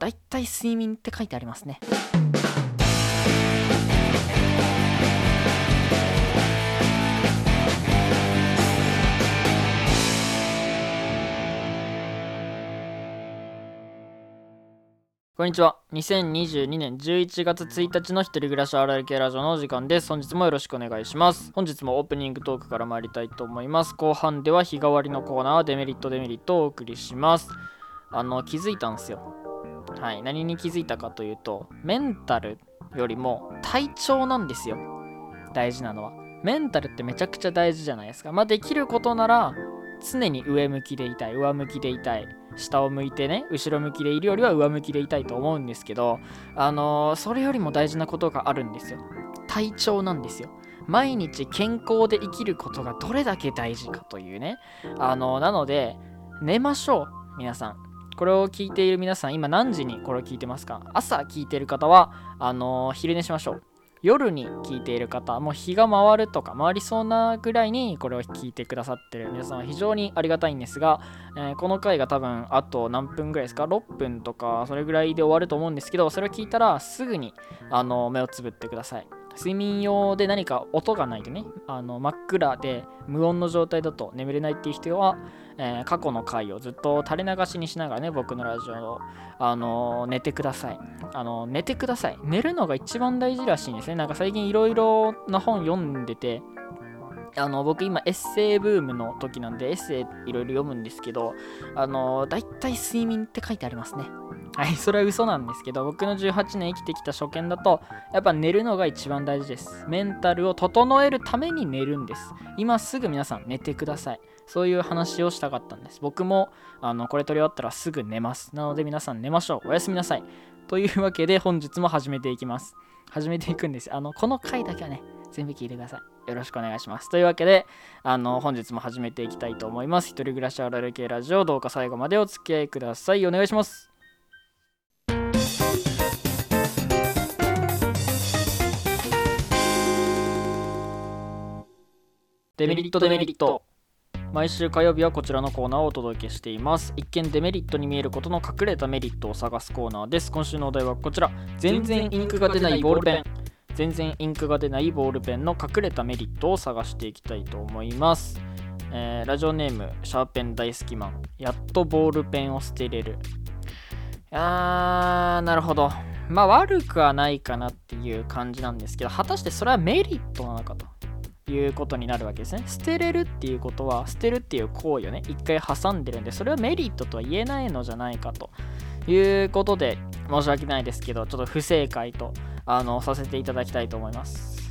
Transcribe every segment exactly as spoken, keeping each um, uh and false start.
だいたい睡眠って書いてありますね。こんにちは。にせんにじゅうにねんじゅういちがつついたちの一人暮らし アールエルケー ラジオのお時間です。本日もよろしくお願いします。本日もオープニングトークから参りたいと思います。後半では日替わりのコーナーデメリットデメリットをお送りします。あの気づいたんですよ。はい、何に気づいたかというと、メンタルよりも体調なんですよ。大事なのはメンタルってめちゃくちゃ大事じゃないですか。まあできることなら常に上向きでいたい、上向きでいたい、下を向いてね、後ろ向きでいるよりは上向きでいたいと思うんですけど、あのー、それよりも大事なことがあるんですよ。体調なんですよ。毎日健康で生きることがどれだけ大事かというね。あのー、なので寝ましょう。皆さん、これを聞いている皆さん、今何時にこれを聞いてますか？朝聞いている方はあのー、昼寝しましょう。夜に聞いている方、もう日が回るとか回りそうなぐらいにこれを聞いてくださってる皆さんは非常にありがたいんですが、えー、この回が多分あと何分ぐらいですか？ろっぷんとかそれぐらいで終わると思うんですけど、それを聞いたらすぐにあの目をつぶってください。睡眠用で何か音がないとね、あの真っ暗で無音の状態だと眠れないっていう人は、えー、過去の回をずっと垂れ流しにしながらね、僕のラジオを、あのー、寝てください。あのー、寝てください。寝るのが一番大事らしいんですね。なんか最近いろいろな本読んでて、あの僕今エッセイブームの時なんでエッセイいろいろ読むんですけど、あのだいたい睡眠って書いてありますね。はい、それは嘘なんですけど、僕のじゅうはちねん生きてきた初見だとやっぱ寝るのが一番大事です。メンタルを整えるために寝るんです。今すぐ皆さん寝てください。そういう話をしたかったんです。僕もあのこれ撮り終わったらすぐ寝ます。なので皆さん寝ましょう。おやすみなさい。というわけで本日も始めていきます。始めていくんです。あのこの回だけはね全部聞いてください。よろしくお願いします。というわけで、あの本日も始めていきたいと思います。一人暮らし アールエルケー ラジオ、どうか最後までお付き合いください。お願いします。デメリットデメリット。毎週火曜日はこちらのコーナーをお届けしています。一見デメリットに見えることの隠れたメリットを探すコーナーです。今週のお題はこちら。全然インクが出ないボールペン。全然インクが出ないボールペンの隠れたメリットを探していきたいと思います。えー、ラジオネームシャーペン大好きマン。やっとボールペンを捨てれる。あー、なるほど。まあ悪くはないかなっていう感じなんですけど、果たしてそれはメリットなのかということになるわけですね。捨てれるっていうことは、捨てるっていう行為をね一回挟んでるんで、それはメリットとは言えないのじゃないかということで、申し訳ないですけどちょっと不正解とあのさせていただきたいと思います。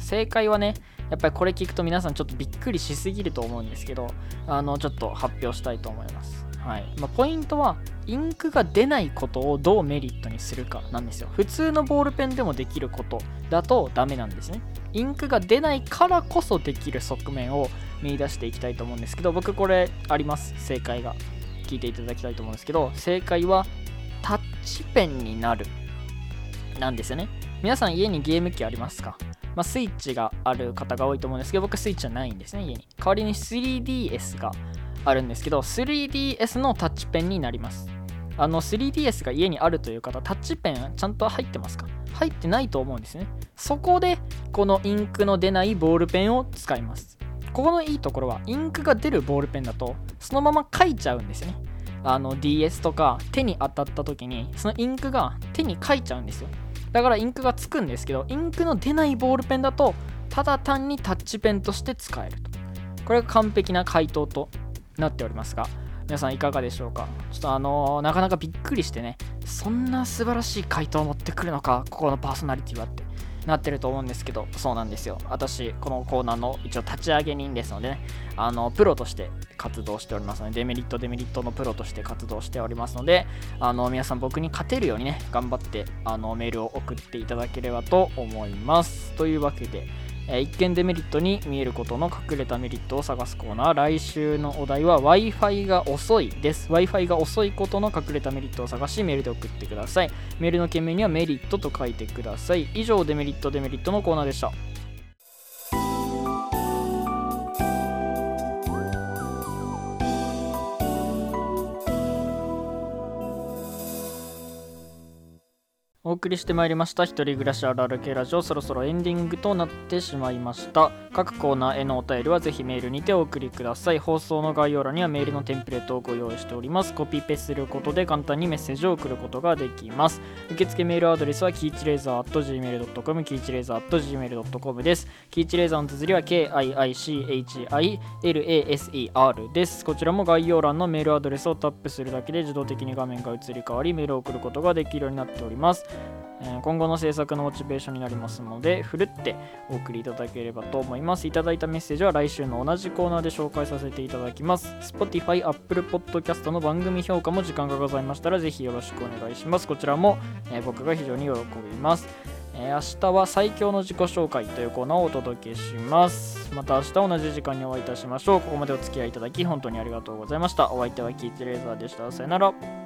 正解はね、やっぱりこれ聞くと皆さんちょっとびっくりしすぎると思うんですけど、あのちょっと発表したいと思います。はい。まあ、ポイントはインクが出ないことをどうメリットにするかなんですよ。普通のボールペンでもできることだとダメなんですね。インクが出ないからこそできる側面を見出していきたいと思うんですけど、僕これあります。正解が。聞いていただきたいと思うんですけど、正解はタッチペンになるなんですよね。皆さん家にゲーム機ありますか？まあ、スイッチがある方が多いと思うんですけど、僕スイッチはないんですね、家に。代わりに スリーディーエス があるんですけど、スリーディーエス のタッチペンになります。あの スリーディーエス が家にあるという方、タッチペンちゃんと入ってますか？入ってないと思うんですね。そこでこのインクの出ないボールペンを使います。ここのいいところは、インクが出るボールペンだとそのまま書いちゃうんですよね。あの ディーエス とか手に当たった時にそのインクが手に書いちゃうんですよ。だからインクがつくんですけど、インクの出ないボールペンだとただ単にタッチペンとして使えると。これが完璧な回答となっておりますが、皆さんいかがでしょうか？ちょっとあのー、なかなかびっくりしてね、そんな素晴らしい回答を持ってくるのか、ここのパーソナリティはってなってると思うんですけど、そうなんですよ。私このコーナーの一応立ち上げ人ですのでね、あのプロとして活動しておりますので、デメリットデメリットのプロとして活動しておりますので、あの皆さん僕に勝てるようにね頑張ってあのメールを送っていただければと思います。というわけで、えー、一見デメリットに見えることの隠れたメリットを探すコーナー。来週のお題は Wi-Fi が遅いです。 Wi-Fi が遅いことの隠れたメリットを探しメールで送ってください。メールの件名にはメリットと書いてください。以上、デメリットデメリットのコーナーでした。 お送りしてまいりました一人暮らしあるある系ラジオ、そろそろエンディングとなってしまいました。各コーナーへのお便りはぜひメールにてお送りください。放送の概要欄にはメールのテンプレートをご用意しております。コピペすることで簡単にメッセージを送ることができます。受付メールアドレスはキーチレーザー アットジーメールドットコム キーチレーザー アットジーメールドットコム です。キーチレーザーの綴りは ケーアイアイシーエイチアイエルエーエスイーアール です。こちらも概要欄のメールアドレスをタップするだけで自動的に画面が移り変わりメールを送ることができるようになっております。今後の制作のモチベーションになりますので、ふるってお送りいただければと思います。いただいたメッセージは来週の同じコーナーで紹介させていただきます。Spotify、Apple Podcast の番組評価も時間がございましたらぜひよろしくお願いします。こちらも、えー、僕が非常に喜びます。えー、明日は最強の自己紹介というコーナーをお届けします。また明日同じ時間にお会いいたしましょう。ここまでお付き合いいただき本当にありがとうございました。お相手はキーチレーザーでした。さよなら。